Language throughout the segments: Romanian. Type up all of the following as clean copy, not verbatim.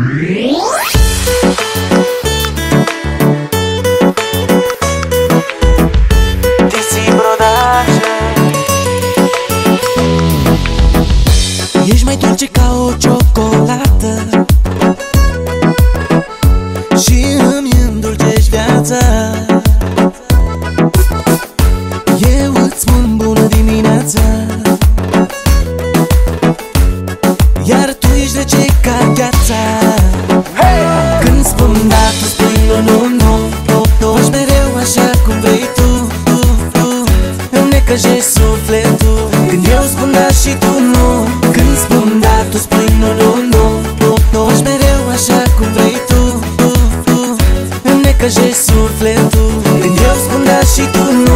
Ești mai dulce ca o ciocolată și îmi îndulcești viața. Eu îți spun bună dimineața, iar tu ești rece ca gheața. Când spun da, tu spui nu, nu, nu. Faci mereu așa cum vrei tu. Îmi necăjești sufletul când eu spun da și tu nu. Când spun da, tu spui nu, nu, nu. Faci mereu așa cum vrei tu. Îmi necăjești sufletul când eu spun da și tu nu.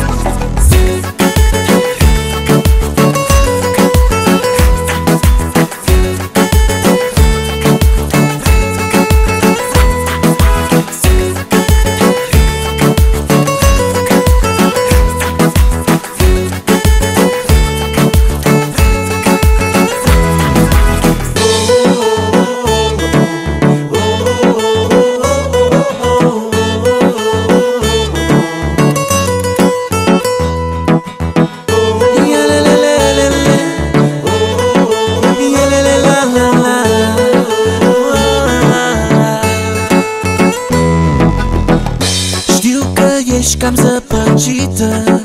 Ești cam zăpăcită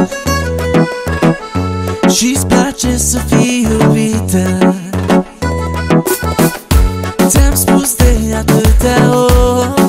și-ți place să fii iubită. Ți-am spus de atâtea ori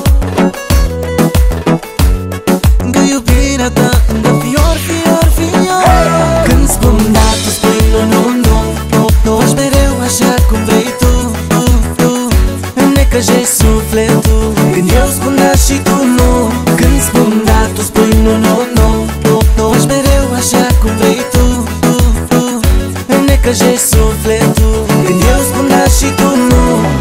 că iubirea ta îmi dă fior, fior, fior. Când spun da, tu spui nu, nu, nu. Faci mereu așa cum vrei tu. Îmi necăjești sufletul când eu spun da și tu nu. Când spun da, tu spui nu, nu, nu. Faci mereu așa cum vrei tu. Îmi necăjești sufletul când eu spun da și tu nu.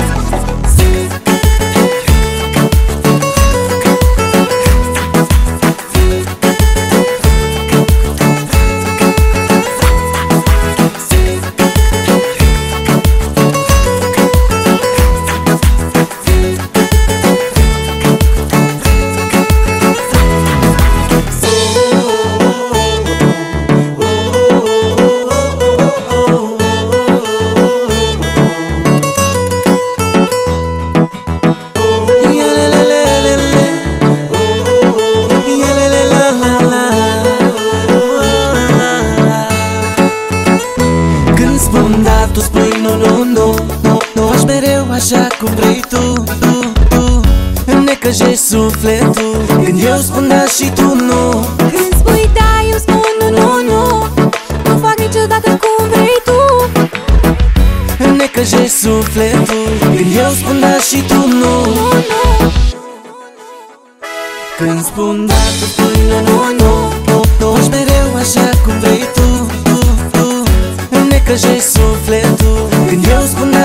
Tu spui nu, nu, nu. Faci mereu așa cum vrei tu. Îmi necăjești sufletul când eu spun da și tu nu. Când spui da, eu spun nu, nu, nu. Nu fac niciodată cum vrei tu. Îmi necăjești sufletul când eu spun da și tu nu. Când spun da, tu spui nu, nu, nu. Faci mereu așa cum vrei tu. Îmi necăjești sufletul când eu spun